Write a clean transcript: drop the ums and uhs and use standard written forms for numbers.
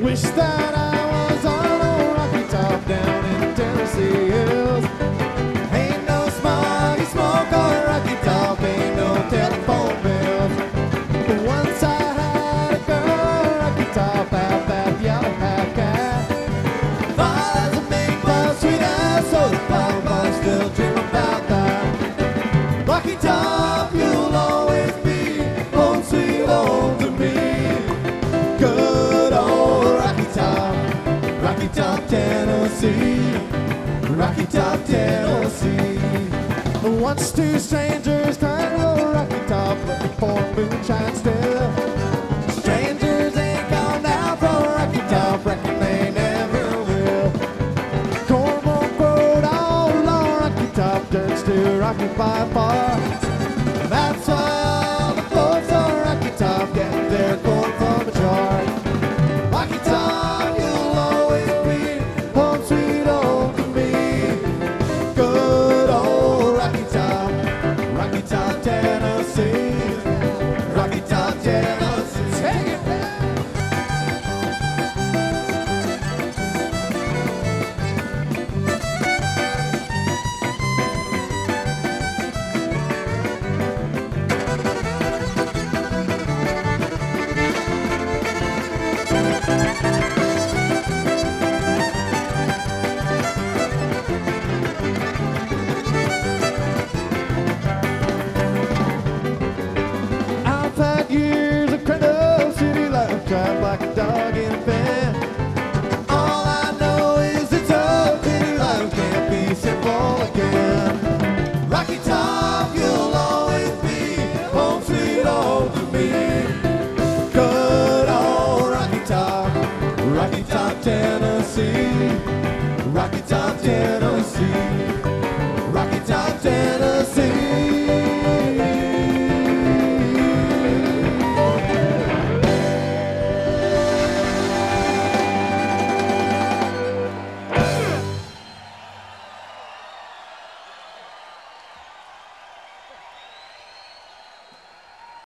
Wish that I was on a Rocky Top down in Tennessee hills. Ain't no smoggy smoke on a Rocky Top, ain't no telephone bills. But once I had a girl, Rocky Top, half back, yellow, half cat. Father's a big bus, sweet ass, so the papa still dream about that. Rocky Top, you'll always be home sweet home to me. Good old Rocky Top, Tennessee. Rocky Top, Tennessee. Once two strangers climbed the Rocky Top looking for moonshine still. Strangers ain't gone down from Rocky Top, reckon they never will. Corn won't grow all along Rocky Top, dirt's still rocky by far. That's why all the folks on Rocky Top get their corn from a jar. Rocky Top, you'll always be home sweet home to me. Good old Rocky Top, Tennessee. Rocky Top, Tennessee. Take it back. I've had years of cradle city life, trapped like a dog in a pen. All I know is it's a city life can't be simple again. Rocky Top, you'll always be home sweet home to me. Good old Rocky Top, Tennessee. Rocky Top, Tennessee.